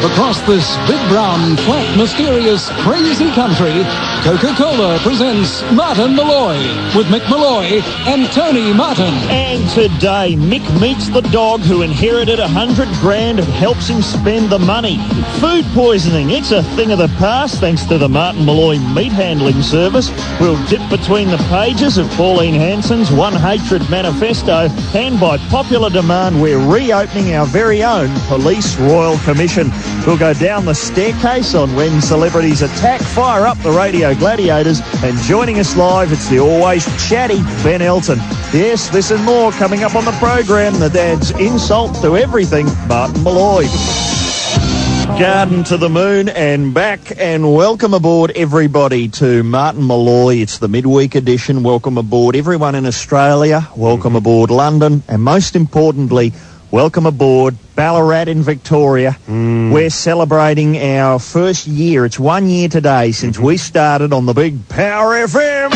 Across this big, brown, flat, mysterious, crazy country, Coca-Cola presents Martin Molloy with Mick Molloy and Tony Martin. And today, Mick meets the dog who inherited $100 grand and helps him spend the money. Food poisoning, it's a thing of the past thanks to the Martin Molloy meat handling service. We'll dip between the pages of Pauline Hanson's One Hatred Manifesto, and by popular demand, we're reopening our very own Police Royal Commission. We'll go down the staircase on When Celebrities Attack, fire up the radio gladiators, and joining us live, it's the always chatty Ben Elton. Yes, this and more coming up on the program. The dad's insult to everything, Martin Molloy. Garden to the moon and back, and welcome aboard everybody to Martin Molloy. It's the midweek edition. Welcome aboard everyone in Australia. Welcome aboard London, and most importantly, welcome aboard Ballarat in Victoria. We're celebrating our first year. It's 1 year today since we started on the big Power FM.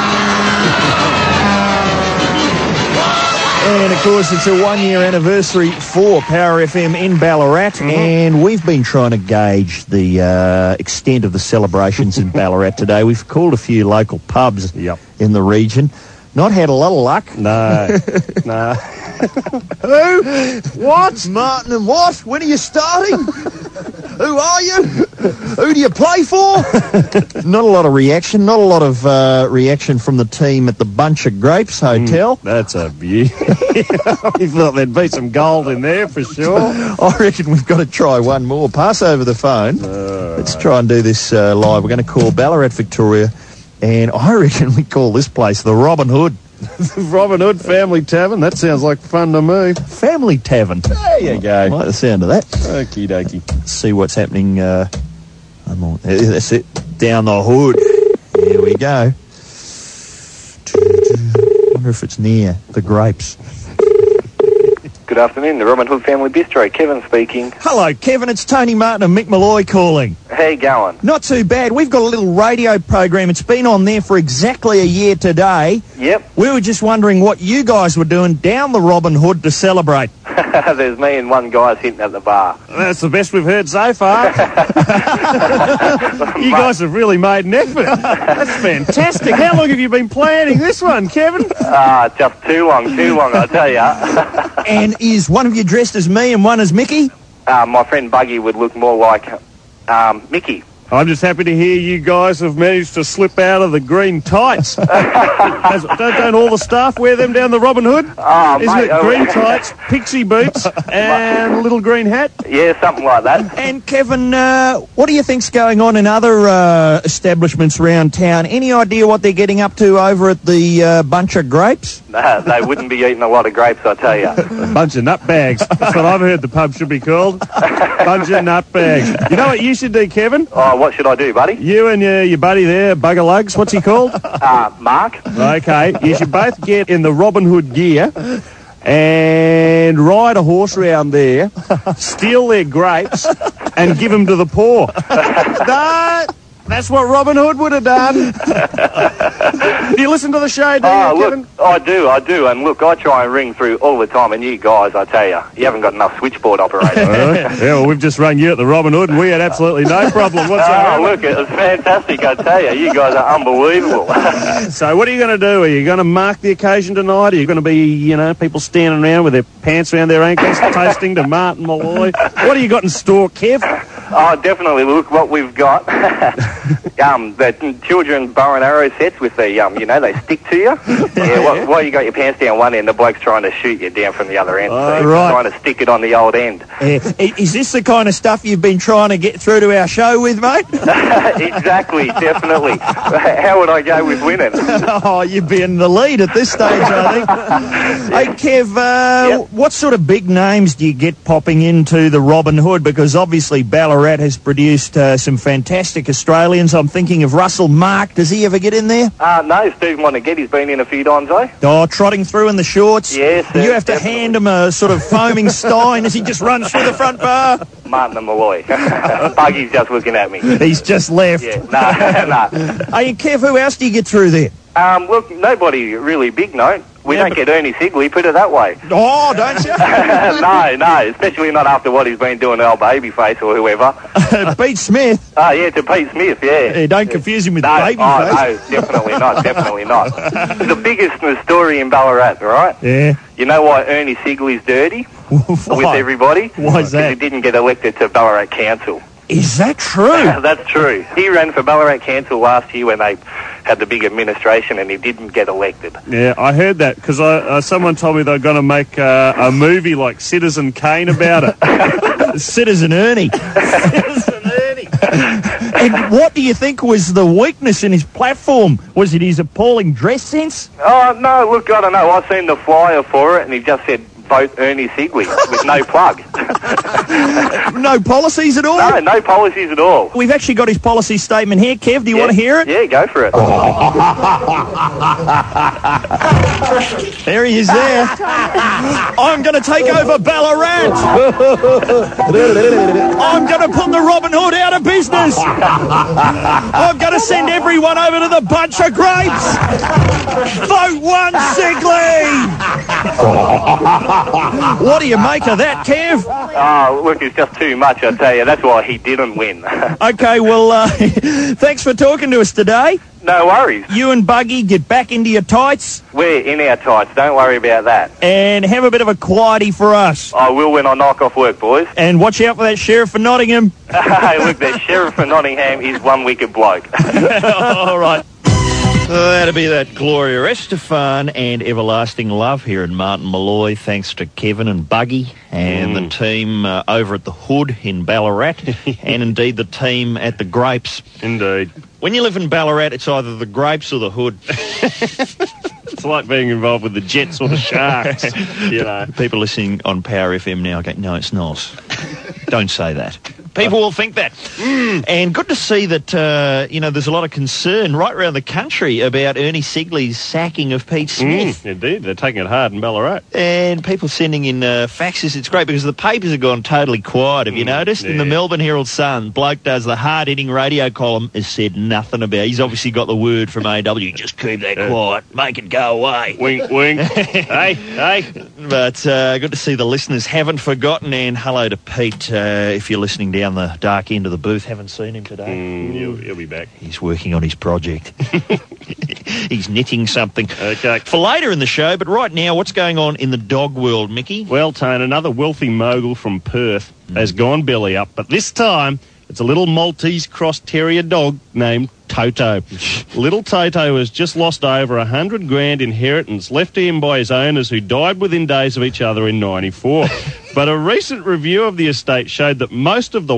And, of course, it's a 1 year anniversary for Power FM in Ballarat, and we've been trying to gauge the extent of the celebrations in Ballarat today. We've called a few local pubs in the region. Not had a lot of luck. No. Who? What? Martin and what? When are you starting? Who are you? Who do you play for? Not a lot of reaction. Not a lot of reaction from the team at the Bunch of Grapes Hotel. That's a beauty. We thought there'd be some gold in there for sure. I reckon we've got to try one more. Pass over the phone. Let's try and do this live. We're going to call Ballarat, Victoria, and I reckon we call this place the Robin Hood. Robin Hood Family Tavern. That sounds like fun to me. Family Tavern. There you go. I like the sound of that. Okie dokie. Let's see what's happening. That's it. Down the hood. Here we go. I wonder if it's near the grapes. Good afternoon, the Robin Hood Family Bistro. Kevin speaking. Hello, Kevin. It's Tony Martin and Mick Molloy calling. How you going? Not too bad. We've got a little radio program. It's been on there for exactly a year today. Yep. We were just wondering what you guys were doing down the Robin Hood to celebrate. There's me and one guy sitting at the bar. That's the best we've heard so far. You guys have really made an effort. That's fantastic. How long have you been planning this one, Kevin? Just too long, I tell ya. And is one of you dressed as me and one as Mickey? My friend Buggy would look more like Mickey. I'm just happy to hear you guys have managed to slip out of the green tights. Don't all the staff wear them down the Robin Hood? Isn't it green tights, pixie boots, and a little green hat? Yeah, something like that. And Kevin, what do you think's going on in other establishments around town? Any idea what they're getting up to over at the Bunch of Grapes? They wouldn't be eating a lot of grapes, I tell you. A bunch of nutbags. That's what I've heard the pub should be called. Bunch of nutbags. You know what you should do, Kevin? What should I do, buddy? You and your buddy there, Bugger Lugs, what's he called? Mark. Okay, you should both get in the Robin Hood gear and ride a horse around there, steal their grapes, and give them to the poor. That's what Robin Hood would have done. Do you listen to the show, do you, Kevin? Look, I do. And look, I try and ring through all the time, and you guys, I tell you, you haven't got enough switchboard operators. Yeah, well, we've just rung you at the Robin Hood, and we had absolutely no problem whatsoever. Look, it was fantastic, I tell you. You guys are unbelievable. So what are you going to do? Are you going to mark the occasion tonight? Are you going to be, people standing around with their pants around their ankles, toasting to Martin Molloy? What do you got in store, Kev? Definitely. Look what we've got. The children bow and arrow sets with the, they stick to you. Yeah, while you got your pants down one end, the bloke's trying to shoot you down from the other end. So he's trying to stick it on the old end. Is this the kind of stuff you've been trying to get through to our show with, mate? Exactly, definitely. How would I go with winning? You'd be in the lead at this stage, I think. Hey, Kev, what sort of big names do you get popping into the Robin Hood? Because obviously Ballarat has produced some fantastic Australians. I'm thinking of Russell Mark. Does he ever get in there? No, Steve Monaghetti's been in a few times, trotting through in the shorts. Yes. You have to hand him a sort of foaming stein as he just runs through the front bar. Martin and Molloy. Buggy's just looking at me. He's just left. Yeah, no. Hey, Kev, who else do you get through there? Look, nobody really big, no. We don't get Ernie Sigley, put it that way. Oh, don't you? No, especially not after what he's been doing to old Babyface or whoever. Pete Smith. Oh, yeah, to Pete Smith, yeah. Yeah, don't confuse him with Babyface. Babyface. No, definitely not. The biggest story in Ballarat, right? Yeah. You know why Ernie Sigley's dirty with everybody? Why is that? Because he didn't get elected to Ballarat Council. Is that true? That's true. He ran for Ballarat Council last year when they had the big administration and he didn't get elected. Yeah, I heard that because someone told me they're going to make a movie like Citizen Kane about it. Citizen Ernie. Citizen Ernie. And what do you think was the weakness in his platform? Was it his appalling dress sense? Oh, no, look, I don't know. I've seen the flyer for it and he just said, vote Ernie Sigley with no plug. No policies at all? No policies at all. We've actually got his policy statement here. Kev, do you want to hear it? Yeah, go for it. There he is there. I'm going to take over Ballarat. I'm going to put the Robin Hood out of business. I'm going to send everyone over to the bunch of grapes. Vote one Sigley. What do you make of that, Kev? Oh, look, it's just too much, I tell you. That's why he didn't win. Okay, well, thanks for talking to us today. No worries. You and Buggy get back into your tights. We're in our tights. Don't worry about that. And have a bit of a quiety for us. I will when I knock off work, boys. And watch out for that sheriff for Nottingham. Hey, look, the sheriff for Nottingham is one wicked bloke. All right. That'll be that Gloria Estefan and Everlasting Love here in Martin Malloy, thanks to Kevin and Buggy and the team over at the Hood in Ballarat and indeed the team at the Grapes. Indeed. When you live in Ballarat, it's either the Grapes or the Hood. It's like being involved with the Jets or the Sharks, you know. People listening on Power FM now go, no, it's not. Don't say that. People will think that. And good to see that, there's a lot of concern right around the country about Ernie Sigley's sacking of Pete Smith. Indeed, they're taking it hard in Ballarat. And people sending in faxes. It's great because the papers have gone totally quiet. Have you noticed? In the Melbourne Herald Sun, bloke does the hard-hitting radio column, has said nothing about it. He's obviously got the word from AW. Just keep that quiet. Make it go away. Wink, wink. hey. But good to see the listeners haven't forgotten. And hello to Pete, if you're listening down the dark end of the booth. Haven't seen him today. He'll be back. He's working on his project. He's knitting something. Okay. For later in the show, but right now, what's going on in the dog world, Mickey? Well, Tone, another wealthy mogul from Perth has gone belly up, but this time it's a little Maltese cross terrier dog named Toto. Little Toto has just lost over $100,000 inheritance left to him by his owners who died within days of each other in 94. But a recent review of the estate showed that most of the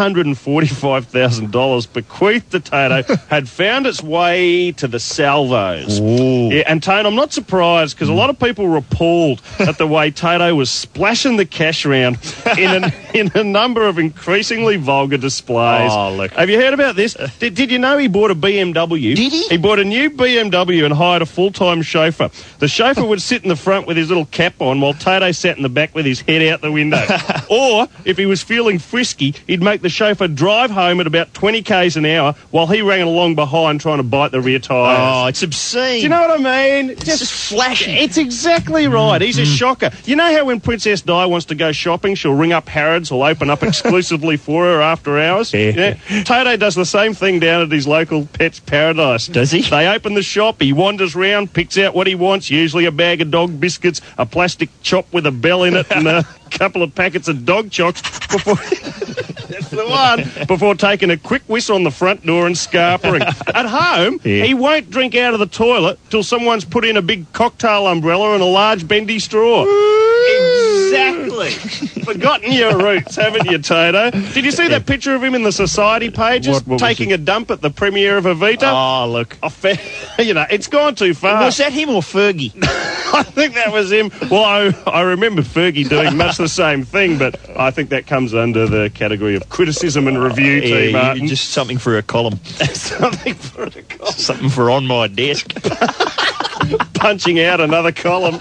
$145,000 bequeathed to Toto had found its way to the salvos. Yeah, and Tone, I'm not surprised because a lot of people were appalled at the way Toto was splashing the cash around in a number of increasingly vulgar displays. Oh, look. Have you heard about this? Did you know he bought a BMW? Did he? He bought a new BMW and hired a full-time chauffeur. The chauffeur would sit in the front with his little cap on while Toto sat in the back with his head out the window. Or, if he was feeling frisky, he'd make the chauffeur drive home at about 20 k's an hour while he ran along behind trying to bite the rear tyres. Oh, it's obscene. Do you know what I mean? It's just flashy. It's exactly right. He's a shocker. You know how when Princess Di wants to go shopping, she'll ring up Harrods, who'll open up exclusively for her after hours? Yeah. Toto does the same thing down at his local Pets Paradise. Does he? They open the shop, he wanders round, picks out what he wants, usually a bag of dog biscuits, a plastic chop with a bell in it, and a couple of packets of dog chocks before... That's the one. Before taking a quick whistle on the front door and scarpering. At home, he won't drink out of the toilet till someone's put in a big cocktail umbrella and a large bendy straw. Exactly. Forgotten your roots, haven't you, Toto? Did you see that picture of him in the Society pages taking a dump at the premiere of Evita? Oh, look. It's gone too far. Was that him or Fergie? I think that was him. Well, I remember Fergie doing much the same thing, but I think that comes under the category of criticism and review, T. Martin. Just something for a column. Something for a column. Something for on my desk. punching out another column.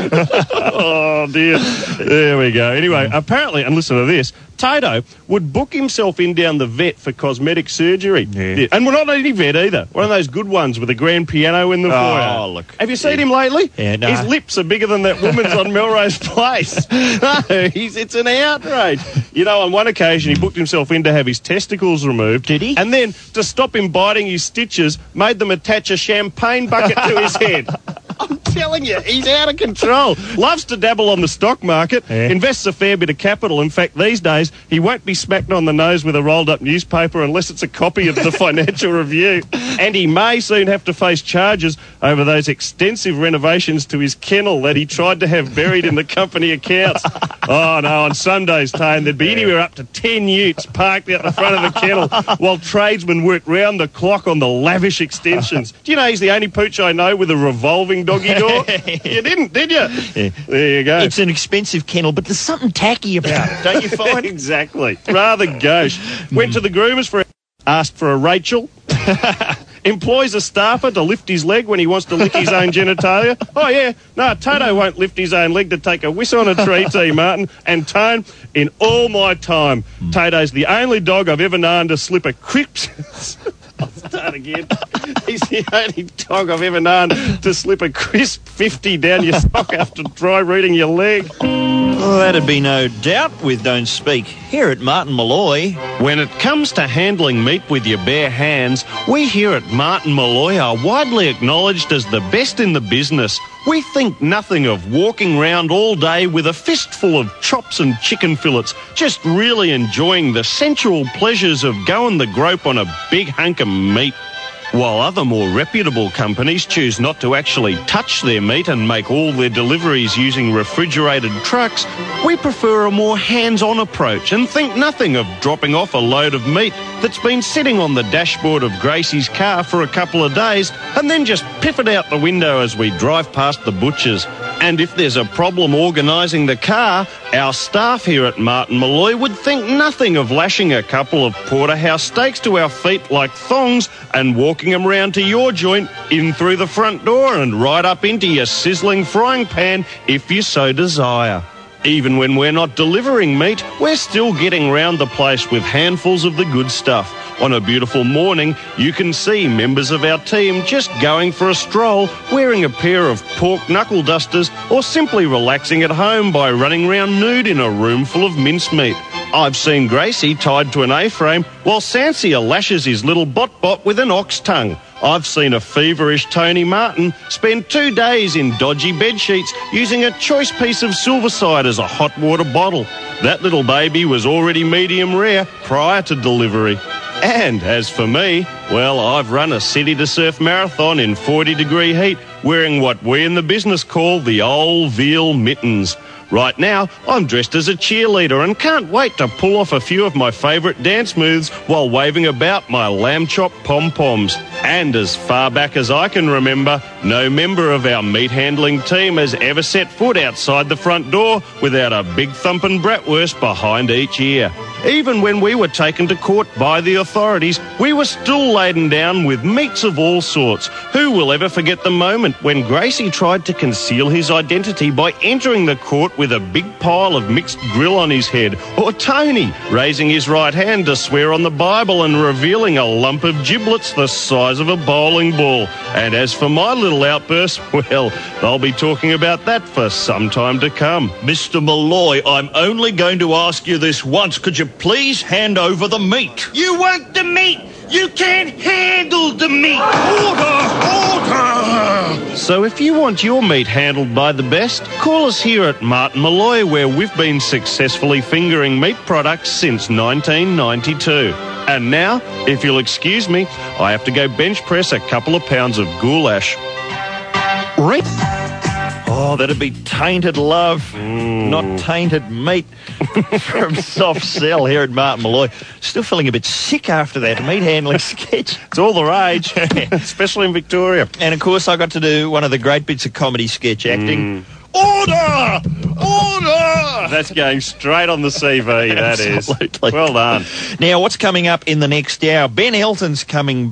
Oh, dear. There we go. Anyway, apparently, and listen to this, Tato would book himself in down the vet for cosmetic surgery. Yeah. And we're not any vet either. One of those good ones with a grand piano in the foyer. Oh, look. Have you seen him lately? Yeah, no. His lips are bigger than that woman's on Melrose Place. No, it's an outrage. You know, on one occasion, he booked himself in to have his testicles removed. Did he? And then, to stop him biting his stitches, made them attach a champagne bucket to his head. I'm telling you, he's out of control. Loves to dabble on the stock market, invests a fair bit of capital. In fact, these days, he won't be smacked on the nose with a rolled-up newspaper unless it's a copy of the Financial Review. And he may soon have to face charges over those extensive renovations to his kennel that he tried to have buried in the company accounts. Oh, no, on some days, Tane, there'd be anywhere up to 10 utes parked out the front of the kennel while tradesmen worked round the clock on the lavish extensions. Do you know he's the only pooch I know with a revolving doggy door? You didn't, did you? Yeah. There you go. It's an expensive kennel, but there's something tacky about it, don't you find? Exactly. Rather gauche. Went to the groomers for asked for a Rachel. Employs a staffer to lift his leg when he wants to lick his own genitalia. Oh, yeah. No, Tato won't lift his own leg to take a whiz on a tree, T. Martin. And Tone, in all my time, Tato's the only dog I've ever known to slip a crisp... I'll start again. He's the only dog I've ever known to slip a crisp 50 down your sock after dry rooting your leg. Well, that'd be no doubt with Don't Speak here at Martin Molloy. When it comes to handling meat with your bare hands, we here at Martin Molloy are widely acknowledged as the best in the business. We think nothing of walking round all day with a fistful of chops and chicken fillets, just really enjoying the sensual pleasures of going the grope on a big hunk of meat. While other more reputable companies choose not to actually touch their meat and make all their deliveries using refrigerated trucks, we prefer a more hands-on approach and think nothing of dropping off a load of meat that's been sitting on the dashboard of Gracie's car for a couple of days and then just piff it out the window as we drive past the butcher's. And if there's a problem organising the car, our staff here at Martin Molloy would think nothing of lashing a couple of porterhouse steaks to our feet like thongs and walking them round to your joint, in through the front door and right up into your sizzling frying pan if you so desire. Even when we're not delivering meat, we're still getting round the place with handfuls of the good stuff. On a beautiful morning, you can see members of our team just going for a stroll, wearing a pair of pork knuckle dusters, or simply relaxing at home by running round nude in a room full of mincemeat. I've seen Gracie tied to an A-frame while Sansia lashes his little bot with an ox tongue. I've seen a feverish Tony Martin spend 2 days in dodgy bedsheets using a choice piece of silverside as a hot water bottle. That little baby was already medium rare prior to delivery. And as for me, well, I've run a City to Surf marathon in 40-degree heat wearing what we in the business call the old veal mittens. Right now, I'm dressed as a cheerleader and can't wait to pull off a few of my favourite dance moves while waving about my lamb chop pom-poms. And as far back as I can remember, no member of our meat handling team has ever set foot outside the front door without a big thumping bratwurst behind each ear. Even when we were taken to court by the authorities, we were still laden down with meats of all sorts. Who will ever forget the moment when Gracie tried to conceal his identity by entering the court with a big pile of mixed grill on his head, or Tony raising his right hand to swear on the Bible and revealing a lump of giblets the size of a bowling ball. And as for my little outburst, well, they'll be talking about that for some time to come. Mr. Molloy, I'm only going to ask you this once. Could you please hand over the meat? You want the meat? You can't handle the meat. Order! So if you want your meat handled by the best, call us here at Martin Molloy, where we've been successfully fingering meat products since 1992. And now, if you'll excuse me, I have to go bench press a couple of pounds of goulash. Right. Oh, that'd be tainted love, not tainted meat. From Soft Cell here at Martin Molloy. Still feeling a bit sick after that meat handling sketch. It's all the rage, especially in Victoria. And of course I got to do one of the great bits of comedy sketch acting Order! Order! That's going straight on the CV, that is. Absolutely. Well done. Now, what's coming up in the next hour? Ben Elton's coming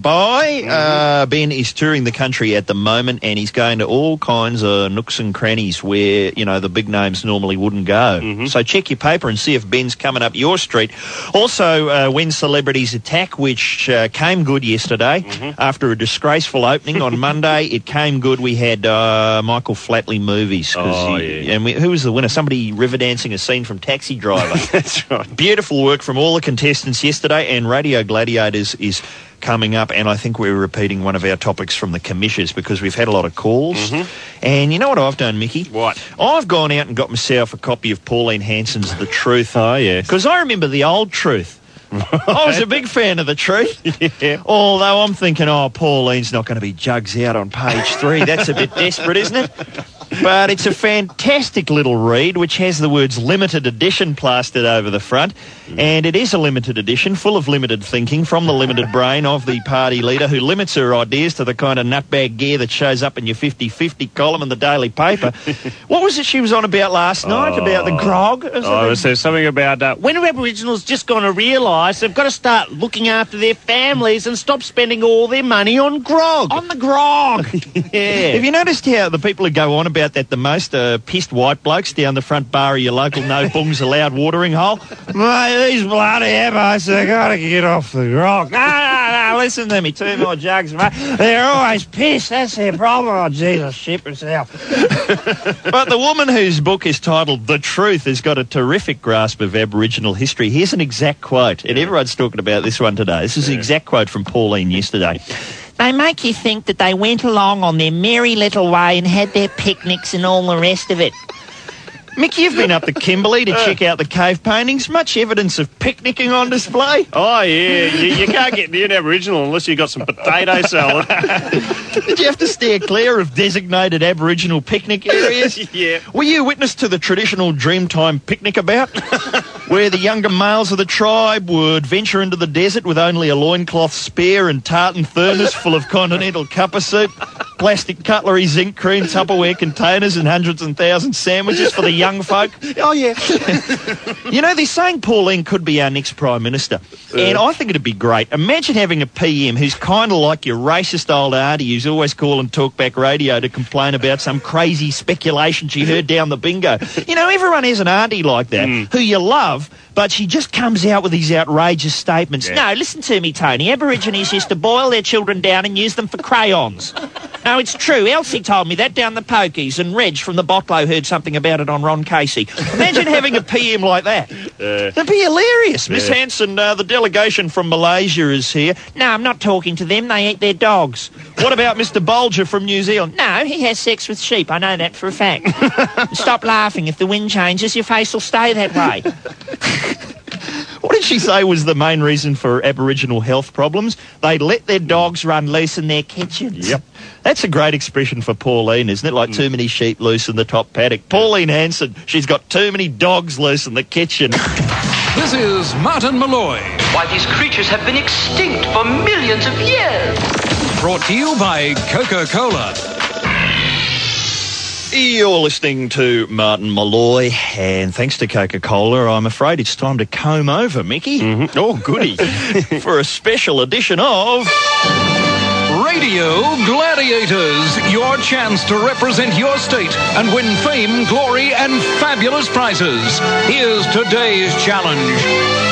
by. Ben is touring the country at the moment, and he's going to all kinds of nooks and crannies where, you know, the big names normally wouldn't go. So check your paper and see if Ben's coming up your street. Also, When Celebrities Attack, which came good yesterday. After a disgraceful opening on Monday, it came good. We had Michael Flatley Movies. And who was the winner? Somebody river dancing a scene from Taxi Driver. That's right. Beautiful work from all the contestants yesterday, and Radio Gladiators is coming up, and I think we're repeating one of our topics from the commissions because we've had a lot of calls. And you know what I've done, Mickey? What? I've gone out and got myself a copy of Pauline Hanson's The Truth. Oh, yes. Because I remember the old Truth. I was a big fan of The Truth. Yeah. Although I'm thinking, Pauline's not going to be jugs out on page 3. That's a bit desperate, isn't it? But it's a fantastic little read which has the words limited edition plastered over the front. And it is a limited edition, full of limited thinking from the limited brain of the party leader who limits her ideas to the kind of nutbag gear that shows up in your 50-50 column in the daily paper. What was it she was on about last night, about the grog? So something about When are Aboriginals just going to realise they've got to start looking after their families and stop spending all their money on grog? On the grog! yeah. Have you noticed how the people who go on about that the most are pissed white blokes down the front bar of your local no bungs allowed watering hole? Mate, these bloody Abbos, they got to get off the grog. No, listen to me, 2 more jugs, mate. They're always pissed, that's their problem. Oh, Jesus, ship herself. But the woman whose book is titled The Truth has got a terrific grasp of Aboriginal history. Here's an exact quote, and everyone's talking about this one today. This is the exact quote from Pauline yesterday. They make you think that they went along on their merry little way and had their picnics and all the rest of it. Mick, you've been up to Kimberley to check out the cave paintings. Much evidence of picnicking on display. Oh, yeah. You can't get near an Aboriginal unless you've got some potato salad. Did you have to steer clear of designated Aboriginal picnic areas? Yeah. Were you witness to the traditional Dreamtime picnic about, where the younger males of the tribe would venture into the desert with only a loincloth spare and tartan thermos full of continental cuppa soup, plastic cutlery, zinc cream, Tupperware containers and hundreds and thousands sandwiches for the young folk? Oh, yeah. You know, they're saying Pauline could be our next Prime Minister. And I think it'd be great. Imagine having a PM who's kind of like your racist old auntie who's always calling Talkback Radio to complain about some crazy speculation she heard down the bingo. You know, everyone has an auntie like that who you love, but she just comes out with these outrageous statements. Yeah. No, listen to me, Tony. Aborigines used to boil their children down and use them for crayons. No, it's true. Elsie told me that down the pokies, and Reg from the Botlow heard something about it on Ron Casey. Imagine having a PM like that. That'd be hilarious. Miss Hanson, the delegation from Malaysia is here. No, I'm not talking to them. They eat their dogs. What about Mr. Bolger from New Zealand? No, he has sex with sheep. I know that for a fact. Stop laughing. If the wind changes, your face will stay that way. What did she say was the main reason for Aboriginal health problems? They let their dogs run loose in their kitchens. Yep. That's a great expression for Pauline, isn't it? Like too many sheep loose in the top paddock. Pauline Hanson, she's got too many dogs loose in the kitchen. This is Martin Malloy. Why, these creatures have been extinct for millions of years. Brought to you by Coca-Cola. You're listening to Martin Malloy, and thanks to Coca-Cola, I'm afraid it's time to comb over, Mickey. Oh, goody. For a special edition of Radio Gladiators, your chance to represent your state and win fame, glory, and fabulous prizes. Here's today's challenge.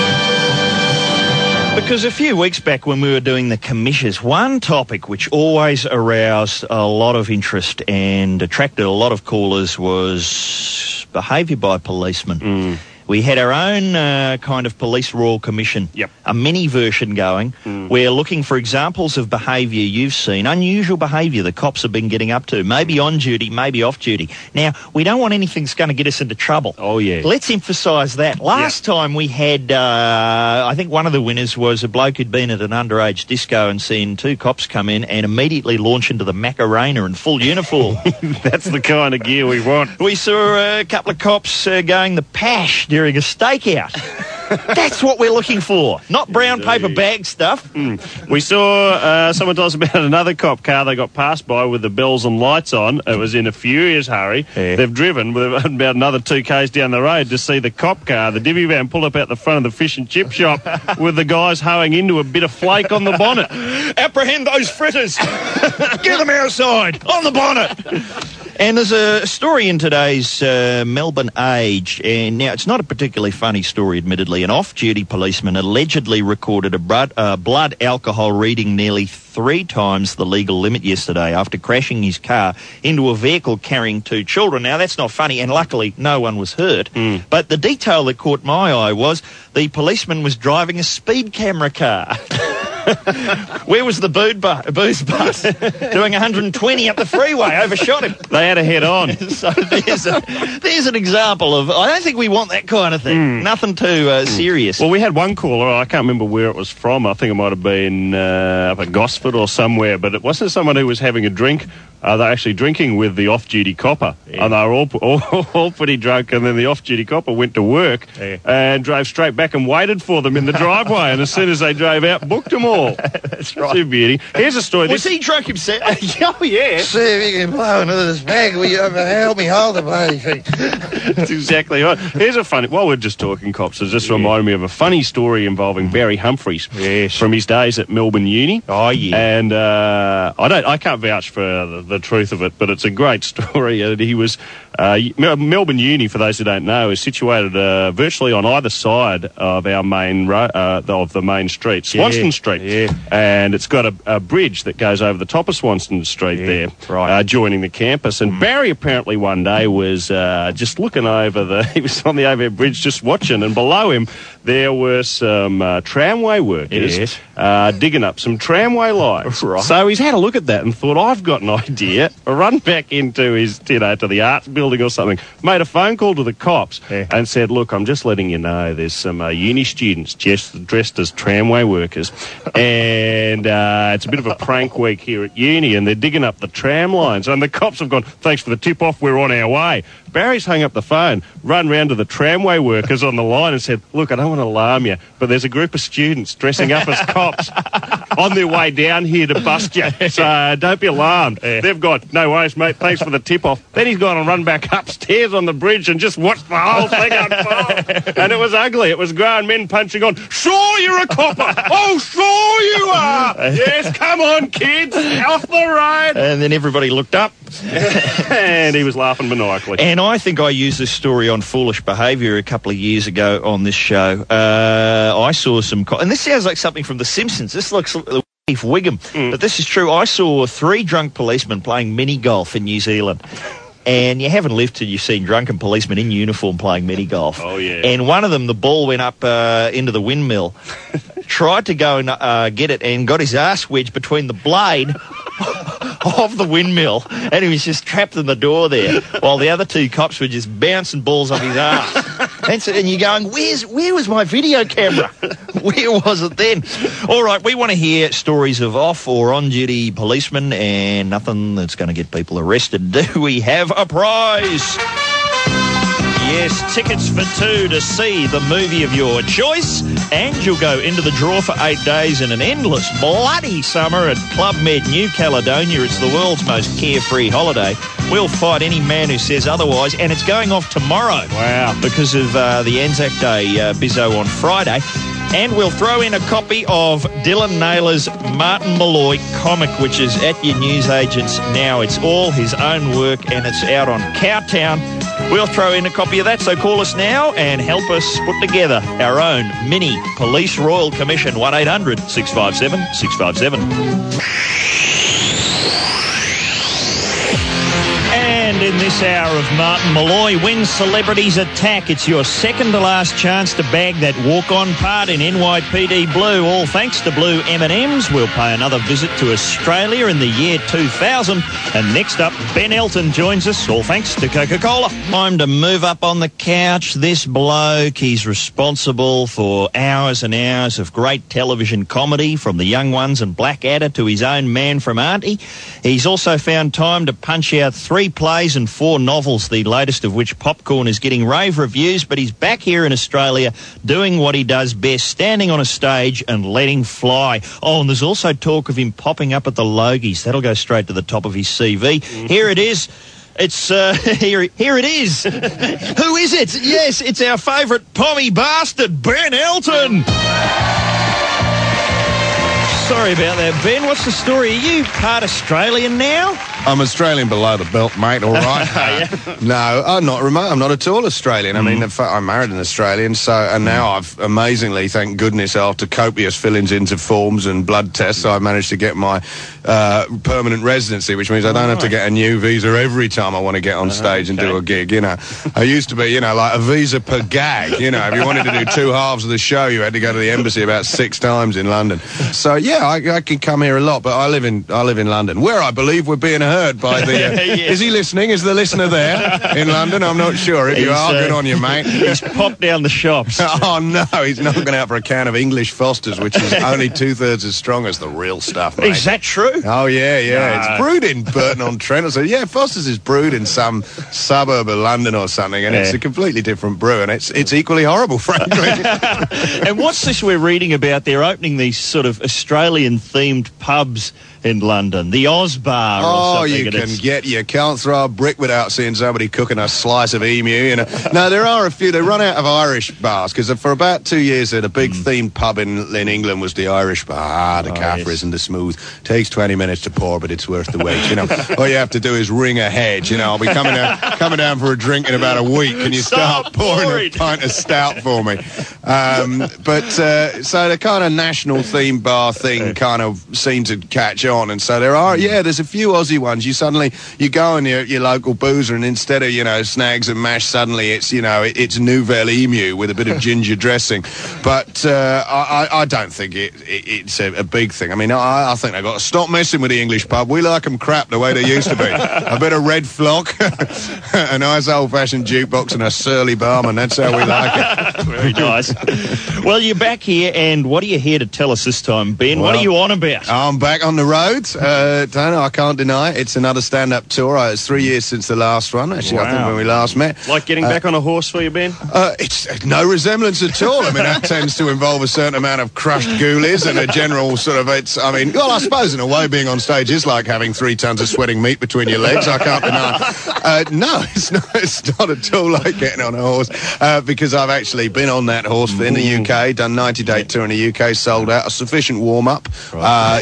Because a few weeks back when we were doing the commissions, one topic which always aroused a lot of interest and attracted a lot of callers was behaviour by policemen. We had our own kind of Police Royal Commission, a mini version going. We're looking for examples of behaviour you've seen, unusual behaviour the cops have been getting up to, maybe on duty, maybe off duty. Now, we don't want anything that's going to get us into trouble. Oh, yeah. Let's emphasise that. Last time we had, I think one of the winners was a bloke who'd been at an underage disco and seen 2 cops come in and immediately launch into the Macarena in full uniform. That's the kind of gear we want. We saw a couple of cops going the pash during a stakeout. That's what we're looking for, not brown paper bag stuff. We saw someone tell us about another cop car they got passed by with the bells and lights on. It was in a furious hurry. Yeah. They've driven about another 2 k's down the road to see the cop car, the divvy van, pull up out the front of the fish and chip shop with the guys hoeing into a bit of flake on the bonnet. Apprehend those fritters. Get them outside, on the bonnet. And there's a story in today's Melbourne Age, and now it's not a particularly funny story, admittedly. An off-duty policeman allegedly recorded a blood alcohol reading nearly 3 times the legal limit yesterday after crashing his car into a vehicle carrying 2 children. Now, that's not funny, and luckily no one was hurt. But the detail that caught my eye was the policeman was driving a speed camera car. Where was the booze bus? Doing 120 up the freeway, overshot him. They had a head-on. So there's an example of, I don't think we want that kind of thing. Nothing too serious. Well, we had one caller, I can't remember where it was from. I think it might have been up at Gosford or somewhere, but it wasn't someone who was having a drink. They're actually drinking with the off-duty copper, and they were all pretty drunk, and then the off-duty copper went to work and drove straight back and waited for them in the driveway, and as soon as they drove out, booked them all. That's right. It's a beauty. Here's a story. Was he drunk himself? Oh, yeah. See if you can blow into this bag. Will you help me hold the bloody thing? That's exactly right. Here's a funny... While we're just talking cops, it just reminded me of a funny story involving Barry Humphries from his days at Melbourne Uni. Oh, yeah. And I can't vouch for the truth of it, but it's a great story. He was... Melbourne Uni, for those who don't know, is situated virtually on either side of our main of the main street, Swanston Street. Yeah. And it's got a bridge that goes over the top of Swanston Street there, joining the campus. And Barry apparently one day was just looking over he was on the overhead bridge just watching, and below him there were some tramway workers digging up some tramway lines. Right. So he's had a look at that and thought, I've got an idea. Run back into his, to the arts building or something, made a phone call to the cops and said, look, I'm just letting you know there's some uni students just dressed as tramway workers, and it's a bit of a prank week here at uni, and they're digging up the tram lines. And the cops have gone, thanks for the tip-off, we're on our way. Barry's hung up the phone, run round to the tramway workers on the line and said, look, I don't want to alarm you, but there's a group of students dressing up as cops on their way down here to bust you, so don't be alarmed. They've gone, no worries, mate, thanks for the tip-off. Then he's gone and run back upstairs on the bridge and just watched the whole thing unfold. And it was ugly. It was grown men punching on, sure you're a copper. Oh, sure you are. Yes, come on, kids, off the road. And then everybody looked up. And he was laughing maniacally. And I think I used this story on foolish behaviour a couple of years ago on this show. I saw some... and this sounds like something from The Simpsons. This looks like Chief Wiggum. But this is true. I saw 3 drunk policemen playing mini-golf in New Zealand. And you haven't lived till you've seen drunken policemen in uniform playing mini-golf. Oh, yeah. And one of them, the ball went up into the windmill, tried to go and get it, and got his ass wedged between the blade of the windmill, and he was just trapped in the door there, while the other 2 cops were just bouncing balls off his ass. And you're going, where was my video camera? Where was it then? All right, we want to hear stories of off or on-duty policemen, and nothing that's going to get people arrested. Do we have a prize? Yes, tickets for 2 to see the movie of your choice, and you'll go into the draw for 8 days in an endless bloody summer at Club Med New Caledonia. It's the world's most carefree holiday. We'll fight any man who says otherwise, and it's going off tomorrow. Wow. Because of the Anzac Day bizzo on Friday. And we'll throw in a copy of Dylan Naylor's Martin Molloy comic, which is at your newsagents now. It's all his own work, and it's out on Cowtown. We'll throw in a copy of that, so call us now and help us put together our own mini Police Royal Commission. 1-800-657-657. And in this hour of Martin Molloy, when celebrities attack, it's your second to last chance to bag that walk-on part in NYPD Blue. All thanks to Blue M&Ms. We'll pay another visit to Australia in the year 2000. And next up, Ben Elton joins us, all thanks to Coca-Cola. Time to move up on the couch. This bloke, he's responsible for hours and hours of great television comedy, from The Young Ones and Blackadder to his own Man from Auntie. He's also found time to punch out 3 plays plays and 4 novels, the latest of which, Popcorn, is getting rave reviews, but he's back here in Australia doing what he does best, standing on a stage and letting fly. Oh, and there's also talk of him popping up at the Logies. That'll go straight to the top of his CV. Here it is. It's, here it is. Who is it? Yes, it's our favourite pommy bastard, Ben Elton. Sorry about that, Ben. What's the story? Are you part Australian now? I'm Australian below the belt, mate, all right. No, I'm not remote. I'm not at all Australian. I mean, in fact, I married an Australian, and now I've amazingly, thank goodness, after copious fillings into forms and blood tests, I've managed to get my permanent residency, which means I don't have to get a new visa every time I want to get on stage and do a gig, you know. I used to be, you know, like a visa per gag, you know. If you wanted to do 2 halves of the show, you had to go to the embassy about 6 times in London. So, yeah, I can come here a lot, but I live in London, where I believe we're being heard by the... Yes. Is he listening? Is the listener there in London? I'm not sure. If you are, good on you, mate. He's popped down the shops. Oh, no, he's knocking out for a can of English Fosters, which is only 2/3 as strong as the real stuff, mate. Is that true? Oh, yeah. It's brewed in Burton-on-Trent. I said, yeah, Foster's is brewed in some suburb of London or something, and it's a completely different brew, and it's equally horrible, frankly. And what's this we're reading about? They're opening these sort of Australian-themed pubs in London, the Oz Bar or something. You can't throw a brick without seeing somebody cooking a slice of emu, you know. No, there are a few. They run out of Irish bars, because for about 2 years the big themed pub in England was the Irish bar. The Caffreys and the smooth. Takes 20 minutes to pour, but it's worth the wait, you know. All you have to do is ring ahead, you know. I'll be coming down for a drink in about a week. Can you start pouring a pint of stout for me? So the kind of national theme bar thing kind of seemed to catch on, and so there's a few Aussie ones. You go in your local boozer, and instead of, you know, snags and mash, suddenly it's, you know, it's Nouvelle Emu with a bit of ginger dressing. But I don't think it's a big thing. I mean, I think they've got to stop messing with the English pub. We like them crap the way they used to be. A bit of red flock, a nice old-fashioned jukebox, and a surly barman. That's how we like it. Very nice. Well, you're back here, and what are you here to tell us this time, Ben? What are you on about? I'm back on the road. Don't know, I can't deny it. It's another stand-up tour. It's 3 years since the last one, actually. I think when we last met. Like getting back on a horse for you, Ben? It's no resemblance at all. I mean, that tends to involve a certain amount of crushed ghoulies and a general sort of, I suppose in a way being on stage is like having 3 tons of sweating meat between your legs. I can't deny. No, it's not at all like getting on a horse, because I've actually been on that horse in the UK, done 90-day tour in the UK, sold out, a sufficient warm-up for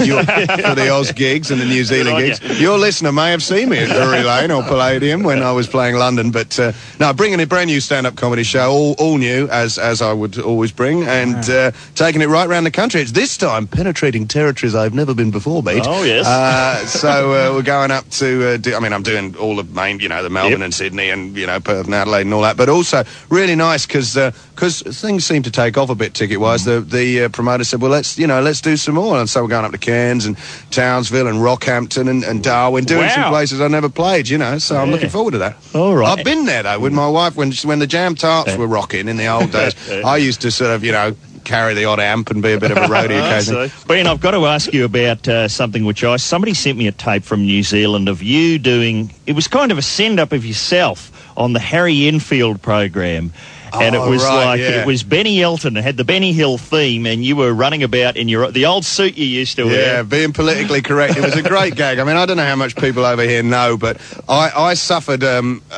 the Oz gigs and the New Zealand gigs. Your listener may have seen me at Drury Lane or Palladium when I was playing London, but no, bringing a brand new stand-up comedy show, all new, as I would always bring, and taking it right around the country. It's this time penetrating territories I've never been before, mate. Oh, yes. So we're going up to, I'm doing all of Maine, you know, the Melbourne and Sydney and, you know, Perth and Adelaide and all that, but also really nice because things seem to take off a bit ticket-wise. The promoter said, well, let's do some more, and so we're going up to Cairns and Townsville and Rockhampton and Darwin, doing some places I never played, you know, so I'm looking forward to that. All right. I've been there, though, with my wife when the Jam Tarts were rocking in the old days. I used to sort of, you know, carry the odd amp and be a bit of a roadie occasionally. Ben, I've got to ask you about something which somebody sent me a tape from New Zealand of you doing, it was kind of a send-up of yourself on the Harry Enfield program. And it was it was Benny Elton. It had the Benny Hill theme, and you were running about in the old suit you used to wear. Yeah, being politically correct. It was a great gag. I mean, I don't know how much people over here know, but I suffered,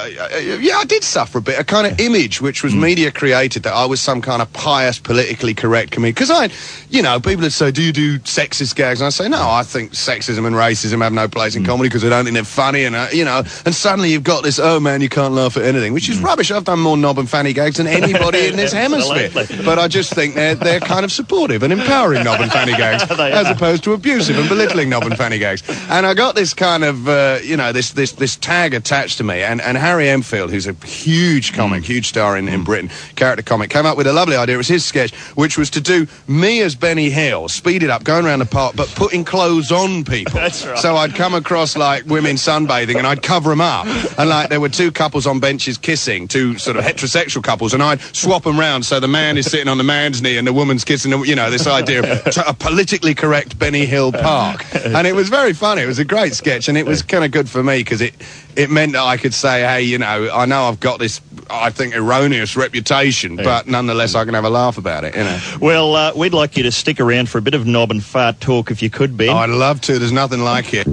I did suffer a bit, a kind of image which was media created that I was some kind of pious, politically correct comedian. Because people would say, do you do sexist gags? And I say, no, I think sexism and racism have no place in comedy because I don't think they're funny, and, and suddenly you've got this, oh man, you can't laugh at anything, which is rubbish. I've done more knob and fanny gags than anybody in this hemisphere, but I just think they're kind of supportive and empowering knob and fanny gags as opposed to abusive and belittling knob and fanny gags. And I got this kind of this tag attached to me, and Harry Enfield, who's a huge comic, huge star in Britain, character comic, came up with a lovely idea. It was his sketch, which was to do me as Benny Hill, speed it up, going around the park, but putting clothes on people. That's right. So I'd come across like women sunbathing and I'd cover them up, and like there were 2 couples on benches kissing, 2 sort of heterosexual couples couples, and I'd swap them round so the man is sitting on the man's knee and the woman's kissing the, this idea of a politically correct Benny Hill Park. And it was very funny. It was a great sketch, and it was kind of good for me because it meant that I could say, hey, I know I've got this, I think, erroneous reputation, but nonetheless I can have a laugh about it, Well, we'd like you to stick around for a bit of knob and fart talk if you could, Ben. Oh, I'd love to. There's nothing like it.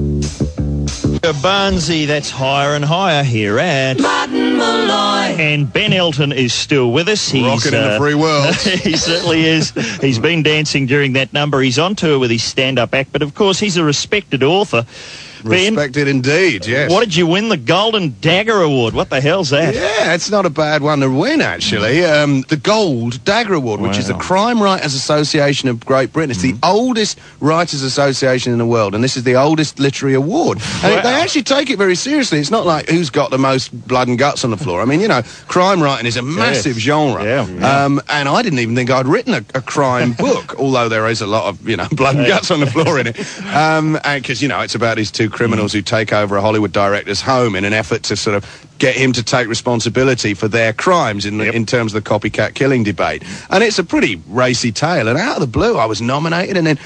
Barnsey, that's higher and higher here at Martin Molloy. And Ben Elton is still with us. He's rocking in the free world. He certainly is. He's been dancing during that number. He's on tour with his stand-up act, but of course he's a respected author. Respected indeed, yes. What did you win? The Golden Dagger Award. What the hell's that? Yeah, it's not a bad one to win, actually. The Gold Dagger Award, which is the Crime Writers Association of Great Britain. It's the oldest writers' association in the world, and this is the oldest literary award. And they actually take it very seriously. It's not like who's got the most blood and guts on the floor. I mean, crime writing is a massive genre. And I didn't even think I'd written a crime book, although there is a lot of, blood and guts on the floor in it. Because, it's about these two criminals who take over a Hollywood director's home in an effort to sort of get him to take responsibility for their crimes in terms of the copycat killing debate. And it's a pretty racy tale. And out of the blue, I was nominated. And then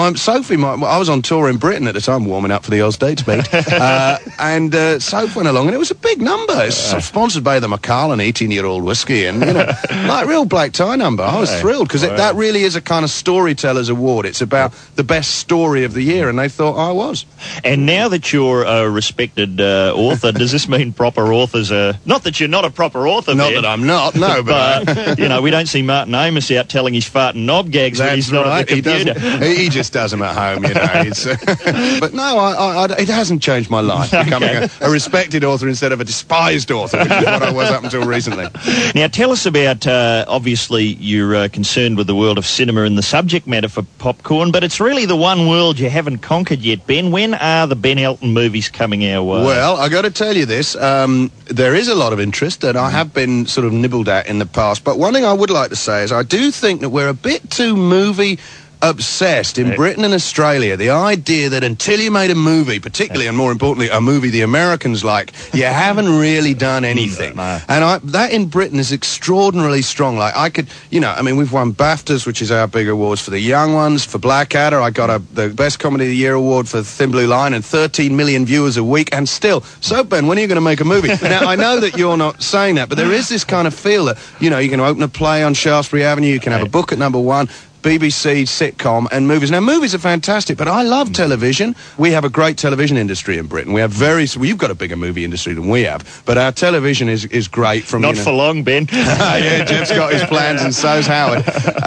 I was on tour in Britain at the time, warming up for the Oz Dates meet. And Soph went along, and it was a big number. It's sponsored by the Macallan 18-year-old whiskey, and like real black tie number. I was thrilled because that really is a kind of storyteller's award. It's about the best story of the year, and they thought I was. And now that you're a respected author, does this mean proper authors are... Not that you're not a proper author, Not that I'm not, no, but we don't see Martin Amos out telling his fart and knob gags when he's not at the computer. He just does them at home, But no, it hasn't changed my life, becoming a respected author instead of a despised author, which is what I was up until recently. Now, tell us about, obviously, you're concerned with the world of cinema and the subject matter for popcorn, but it's really the one world you haven't conquered yet, Ben. When are the Ben Elton movies coming our way? Well, I got to tell you this. There is a lot of interest, and I have been sort of nibbled at in the past. But one thing I would like to say is I do think that we're a bit too movie obsessed in Britain and Australia. The idea that until you made a movie, particularly and more importantly a movie the Americans like, you haven't really done anything. And that in Britain is extraordinarily strong. Like we've won BAFTAs, which is our big awards for the young ones. For Blackadder, I got the Best Comedy of the Year award for Thin Blue Line, and 13 million viewers a week. And still, so Ben, when are you going to make a movie? Now, I know that you're not saying that, but there is this kind of feel that, you can open a play on Shaftesbury Avenue, you can have a book at number one, BBC, sitcom, and movies. Now, movies are fantastic, but I love television. We have a great television industry in Britain. We have you've got a bigger movie industry than we have, but our television is great. Not for long, Ben. Yeah, Jeff's got his plans, and so's Howard.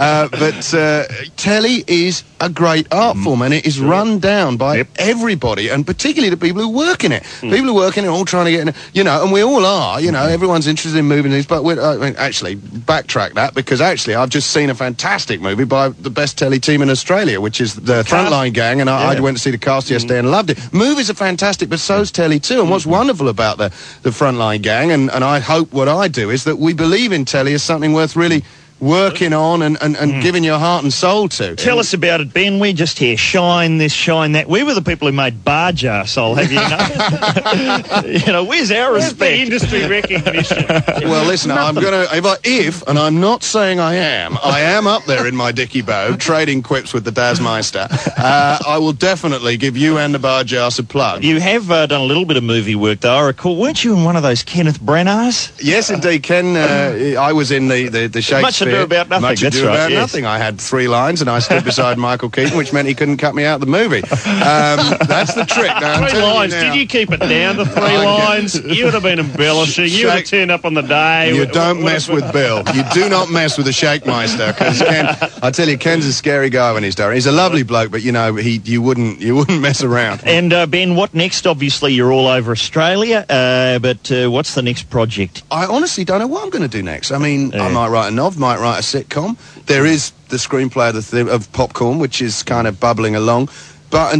But telly is a great art form, and it is run down by everybody, and particularly the people who work in it. People who work in it are all trying to get in, and we all are, everyone's interested in moving these, but actually, backtrack that, because actually I've just seen a fantastic movie by the best telly team in Australia, which is the Frontline Gang, and I went to see the cast yesterday and loved it. Movies are fantastic, but so's telly too, and what's wonderful about the Frontline Gang, and I hope what I do, is that we believe in telly as something worth really working on and giving your heart and soul to. Tell us about it, Ben. We just hear shine this, shine that. We were the people who made bar jar, I'll have you know. Where's our respect? The industry recognition. Well, listen, I'm going to, and I'm not saying I am up there in my dicky bow, trading quips with the Dazmeister. I will definitely give you and the bar jars a plug. You have done a little bit of movie work, though. I recall, weren't you in one of those Kenneth Branaghs? Yes, indeed, Ken. I was in the Shakespeare. Much ado about nothing. Much ado about nothing. I had 3 lines, and I stood beside Michael Keaton, which meant he couldn't cut me out of the movie. That's the trick. Now, 3 lines. Did you keep it down to 3 lines? You would have been embellishing. You would have turned up on the day. You don't mess with Bill. You do not mess with the Shakemeister, because I tell you, Ken's a scary guy when he's done. He's a lovely bloke, but you wouldn't mess around. And Ben, what next? Obviously, you're all over Australia, but what's the next project? I honestly don't know what I'm going to do next. I mean, I might write a novel, might write a sitcom. There is the screenplay of Popcorn, which is kind of bubbling along, but until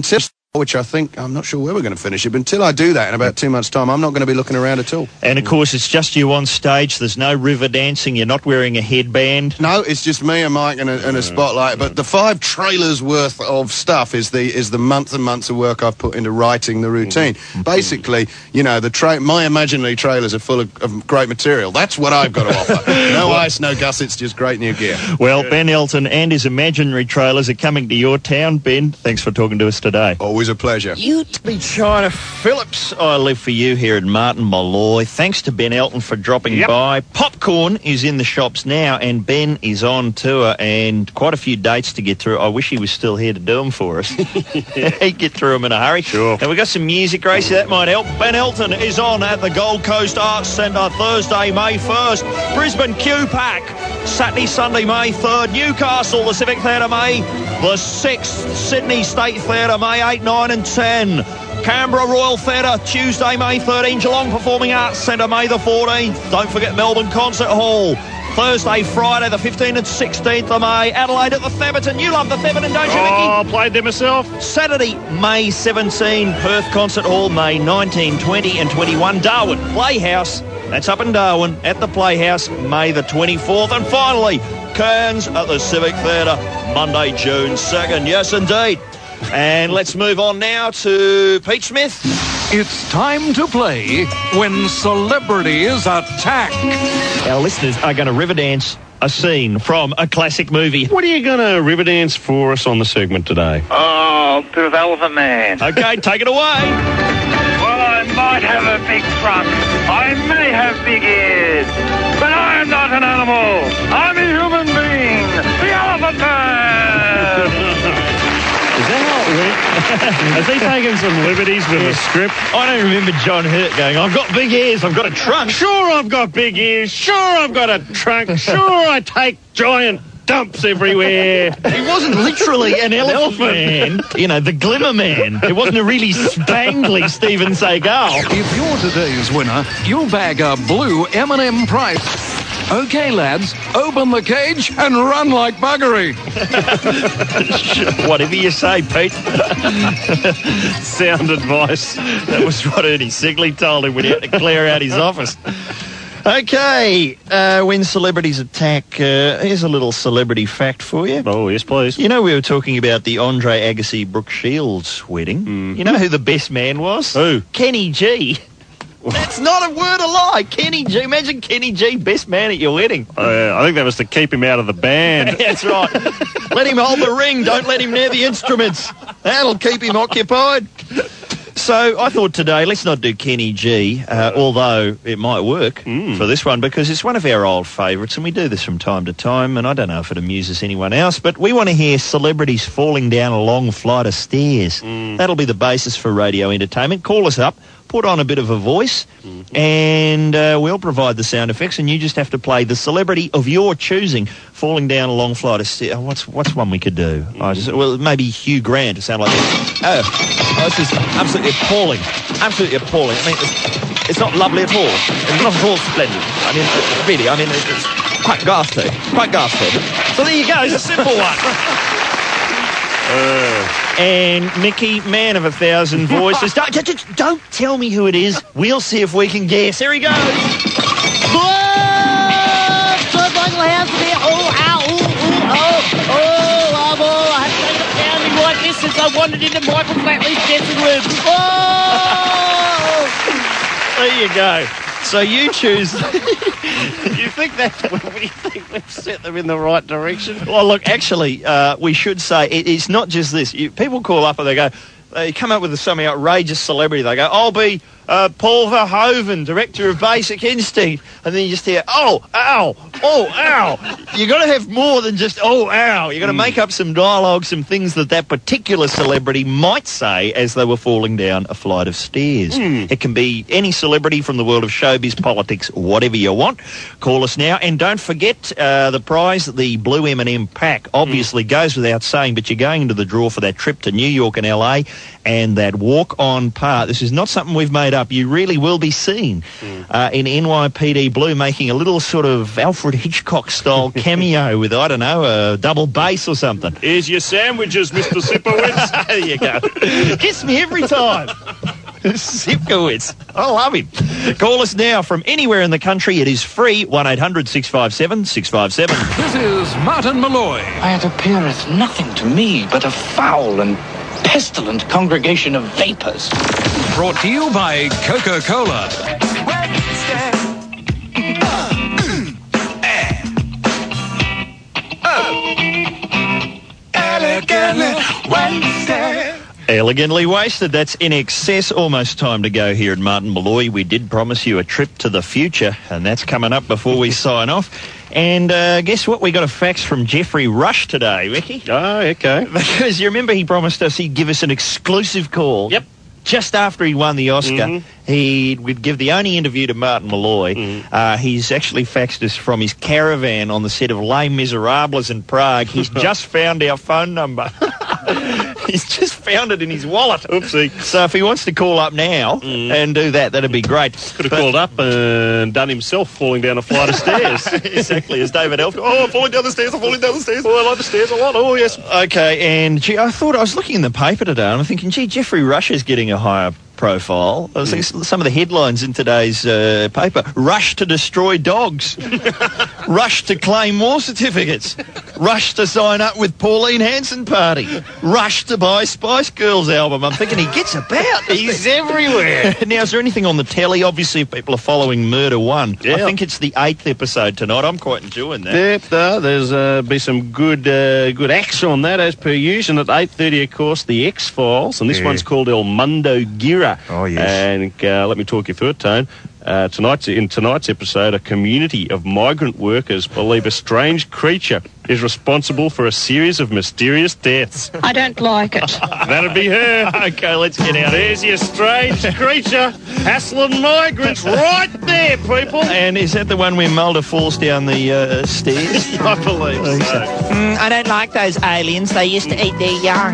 which I think, I'm not sure where we're going to finish it, but until I do that in about 2 months' time, I'm not going to be looking around at all. And, of course, it's just you on stage. There's no river dancing. You're not wearing a headband. No, it's just me and Mike and a spotlight. But the 5 trailers worth of stuff is the months and months of work I've put into writing the routine. Basically, you know, my imaginary trailers are full of great material. That's what I've got to offer. No ice, no gussets, just great new gear. Well, Ben Elton and his imaginary trailers are coming to your town. Ben, thanks for talking to us today. Always a pleasure. You to be China Phillips. I live for you here at Martin Molloy. Thanks to Ben Elton for dropping by. Popcorn is in the shops now, and Ben is on tour, and quite a few dates to get through. I wish he was still here to do them for us. He'd get through them in a hurry. Sure. And we've got some music, Gracie, that might help. Ben Elton is on at the Gold Coast Arts Centre Thursday, May 1st. Brisbane Q Pack, Saturday, Sunday, May 3rd. Newcastle, the Civic Theatre, May the 6th. Sydney State Theatre, May 8, 9 and 10. Canberra Royal Theatre, Tuesday, May 13. Geelong Performing Arts Centre, May the 14th. Don't forget Melbourne Concert Hall. Thursday, Friday, the 15th and 16th of May. Adelaide at the Theberton. You love the Theberton, don't you, Mickey? Oh, played there myself. Saturday, May 17. Perth Concert Hall, May 19, 20 and 21. Darwin Playhouse. That's up in Darwin at the Playhouse, May the 24th. And finally, Cairns at the Civic Theatre, Monday, June 2nd. Yes, indeed. And let's move on now to Pete Smith. It's time to play When Celebrities Attack. Our listeners are going to river dance a scene from a classic movie. What are you going to river dance for us on the segment today? Oh, bit of Elephant Man. Okay, take it away. Well, I might have a big trunk. I may have big ears. But I am not an animal. I'm a human being. The Elephant Man. Is that how it went? Has he taken some liberties with the script? I don't remember John Hurt going, I've got big ears, I've got a trunk. Sure, I've got big ears. Sure, I've got a trunk. Sure, I take giant dumps everywhere. He wasn't literally an elephant man. You know, the Glimmer Man. It wasn't a really spangly Steven Seagal. If you're today's winner, you'll bag a blue M&M prize. Okay, lads, open the cage and run like buggery. Whatever you say, Pete. Sound advice. That was what Ernie Sigley told him when he had to clear out his office. Okay, when celebrities attack, here's a little celebrity fact for you. Oh, yes, please. You know, we were talking about the Andre Agassi-Brooke Shields wedding. Mm-hmm. You know who the best man was? Who? Kenny G. That's not a word of lie. Kenny G. Imagine Kenny G, best man at your wedding. I think that was to keep him out of the band. That's right. Let him hold the ring. Don't let him near the instruments. That'll keep him occupied. So I thought today, let's not do Kenny G, although it might work for this one because it's one of our old favourites and we do this from time to time and I don't know if it amuses anyone else, but we want to hear celebrities falling down a long flight of stairs. That'll be the basis for radio entertainment. Call us up. Put on a bit of a voice, and we'll provide the sound effects, and you just have to play the celebrity of your choosing falling down a long flight of stairs. What's one we could do? Well, maybe Hugh Grant to sound like this. Oh, this is absolutely appalling. Absolutely appalling. I mean, it's not lovely at all. It's not at all splendid. I mean, really, it's quite ghastly. Quite ghastly. So there you go. It's a simple one. And Mickey, man of 1,000 voices. Don't tell me who it is. We'll see if we can guess. Here he goes. Since I wandered into Michael Flatley's dressing room. Oh! There you go. So you choose. You think we've set them in the right direction? Well, look, actually, we should say it's not just this. People call up and they come up with some outrageous celebrity. They go, I'll be Paul Verhoeven, director of Basic Instinct. And then you just hear, oh, ow, oh, ow. You got to have more than just, oh, ow. You got to make up some dialogue, some things that particular celebrity might say as they were falling down a flight of stairs. It can be any celebrity from the world of showbiz, politics, whatever you want. Call us now. And don't forget the prize, the Blue M&M pack, obviously goes without saying, but you're going into the draw for that trip to New York and LA and that walk-on part. This is not something we've made up. You really will be seen in NYPD Blue making a little sort of Alfred Hitchcock-style cameo with, I don't know, a double bass or something. Here's your sandwiches, Mr. Sipowicz. There you go. Gets me every time. Sipkowitz. I love him. Call us now from anywhere in the country. It is free. 1-800-657-657. This is Martin Malloy. It appeareth nothing to me but a foul and pestilent congregation of vapors. Brought to you by Coca-Cola. Elegantly wasted. That's In Excess. Almost time to go here at Martin Malloy. We did promise you a trip to the future, and that's coming up before we sign off. And guess what? We got a fax from Jeffrey Rush today, Ricky. Oh, okay. Because you remember he promised us he'd give us an exclusive call. Yep. Just after he won the Oscar, he would give the only interview to Martin Malloy. He's actually faxed us from his caravan on the set of Les Miserables in Prague. He's just found our phone number. He's just found it in his wallet. Oopsie. So if he wants to call up now and do that, that'd be great. Could have called up and done himself falling down a flight of stairs. Exactly, as David Elf. Oh, I'm falling down the stairs, I'm falling down the stairs. Oh, I like the stairs a lot. Oh, yes. Okay, and gee, I thought I was looking in the paper today and I'm thinking, gee, Jeffrey Rush is getting a higher profile. I was thinking some of the headlines in today's paper. Rush to destroy dogs. Rush to claim more certificates. Rush to sign up with Pauline Hanson party. Rush to buy Spice Girls album. I'm thinking he gets about. He's everywhere. Now, is there anything on the telly? Obviously, if people are following Murder One. Yeah. I think it's the 8th episode tonight. I'm quite enjoying that. Yep, there's be some good acts on that as per usual. And at 8:30, of course, the X-Files, and this one's called El Mundo Gira. Oh, yes. And let me talk you through it, Tone. In tonight's episode, a community of migrant workers believe a strange creature is responsible for a series of mysterious deaths. I don't like it. That'd be her. Okay, let's get out. There's your strange creature hassling migrants right there, people. And is that the one where Mulder falls down the stairs? I believe so. I don't like those aliens. They used to eat their young.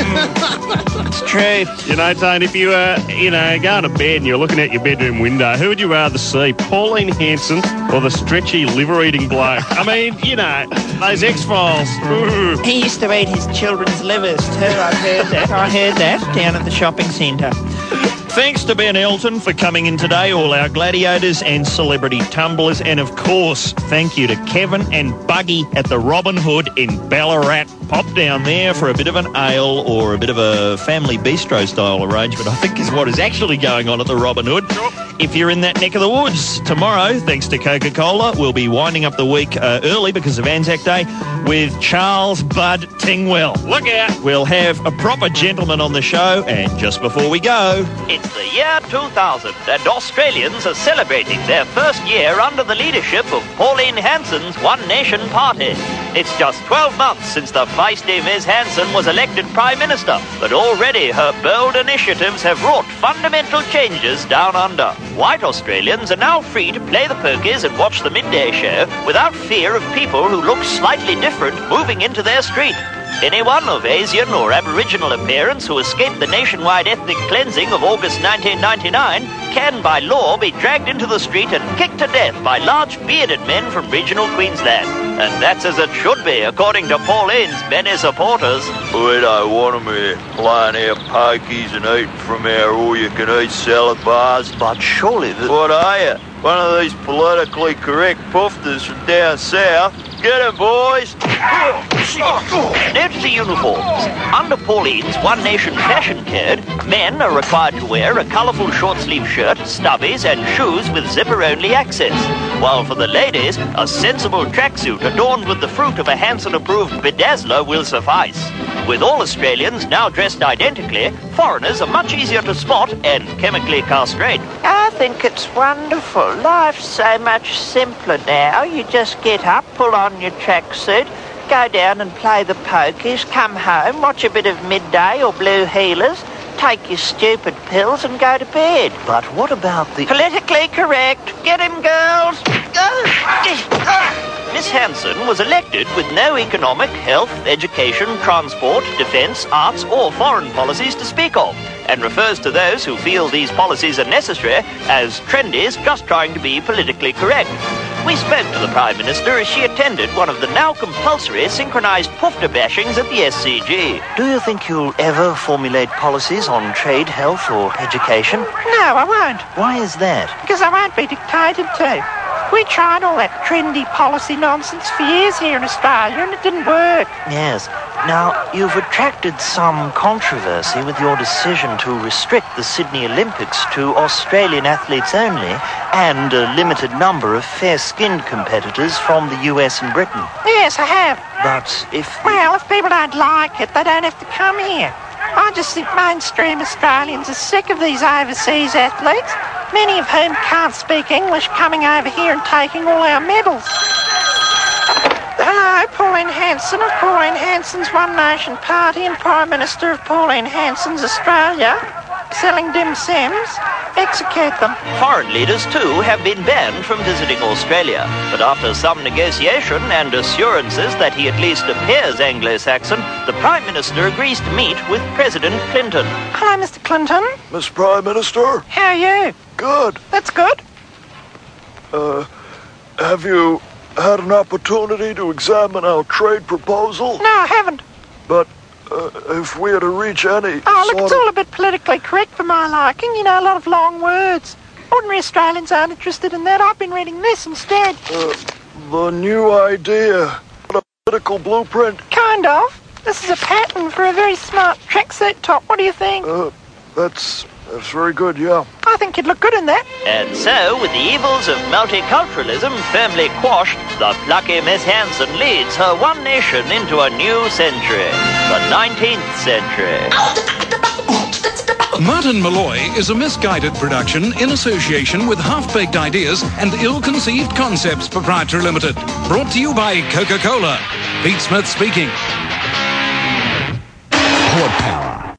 It's true. You know, Tone, if you go to bed and you're looking out your bedroom window, who would you rather see, Pauline Hanson or the stretchy liver-eating bloke? I mean, those X-Files. He used to eat his children's livers too. I heard that down at the shopping centre. Thanks to Ben Elton for coming in today, all our gladiators and celebrity tumblers, and of course, thank you to Kevin and Buggy at the Robin Hood in Ballarat. Pop down there for a bit of an ale or a bit of a family bistro style arrangement, I think is what is actually going on at the Robin Hood. If you're in that neck of the woods, tomorrow, thanks to Coca-Cola, we'll be winding up the week early because of Anzac Day with Charles Bud Tingwell. Look out! We'll have a proper gentleman on the show, and just before we go, it's the year 2000, and Australians are celebrating their first year under the leadership of Pauline Hanson's One Nation Party. It's just 12 months since the feisty Ms. Hanson was elected Prime Minister, but already her bold initiatives have wrought fundamental changes down under. White Australians are now free to play the pokies and watch the midday show without fear of people who look slightly different moving into their street. Anyone of Asian or Aboriginal appearance who escaped the nationwide ethnic cleansing of August 1999 can, by law, be dragged into the street and kicked to death by large bearded men from regional Queensland. And that's as it should be, according to Pauline's many supporters. We don't want them here playing our pokies and eating from our all-you-can-eat salad bars. But surely What are you? One of these politically correct poofters from down south? Get 'em, boys! Note the uniforms. Under Pauline's One Nation fashion code, men are required to wear a colourful short-sleeve shirt, stubbies and shoes with zipper-only access, while for the ladies, a sensible tracksuit adorned with the fruit of a Hanson-approved bedazzler will suffice. With all Australians now dressed identically, foreigners are much easier to spot and chemically castrate. I think it's wonderful. Life's so much simpler now. You just get up, pull on your tracksuit, go down and play the pokies, come home, watch a bit of Midday or Blue Heelers, take your stupid pills and go to bed. But what about the... Politically correct. Get him, girls. Miss Hanson was elected with no economic, health, education, transport, defence, arts or foreign policies to speak of, and refers to those who feel these policies are necessary as trendies just trying to be politically correct. We spoke to the Prime Minister as she attended one of the now compulsory synchronised pufter bashings at the SCG. Do you think you'll ever formulate policies on trade, health or education? No, I won't. Why is that? Because I won't be dictated to. We tried all that trendy policy nonsense for years here in Australia and it didn't work. Yes. Now, you've attracted some controversy with your decision to restrict the Sydney Olympics to Australian athletes only and a limited number of fair-skinned competitors from the US and Britain. Yes, I have. But if... Well, if people don't like it, they don't have to come here. I just think mainstream Australians are sick of these overseas athletes, many of whom can't speak English, coming over here and taking all our medals. Hello, Pauline Hanson of Pauline Hanson's One Nation Party and Prime Minister of Pauline Hanson's Australia. Selling dim sims. Execute them. Foreign leaders, too, have been banned from visiting Australia. But after some negotiation and assurances that he at least appears Anglo-Saxon, the Prime Minister agrees to meet with President Clinton. Hello, Mr. Clinton. Miss Prime Minister? How are you? Good. That's good. Have you had an opportunity to examine our trade proposal? No, I haven't. But if we are to reach any it's all a bit politically correct for my liking. You know, a lot of long words. Ordinary Australians aren't interested in that. I've been reading this instead. The new idea. A political blueprint. Kind of. This is a pattern for a very smart tracksuit top. What do you think? That's very good, yeah. I think you'd look good in that. And so, with the evils of multiculturalism firmly quashed, the plucky Miss Hanson leads her one nation into a new century, the 19th century. Martin Malloy is a misguided production in association with Half-Baked Ideas and Ill-Conceived Concepts Proprietary Limited. Brought to you by Coca-Cola. Pete Smith speaking. Port Power.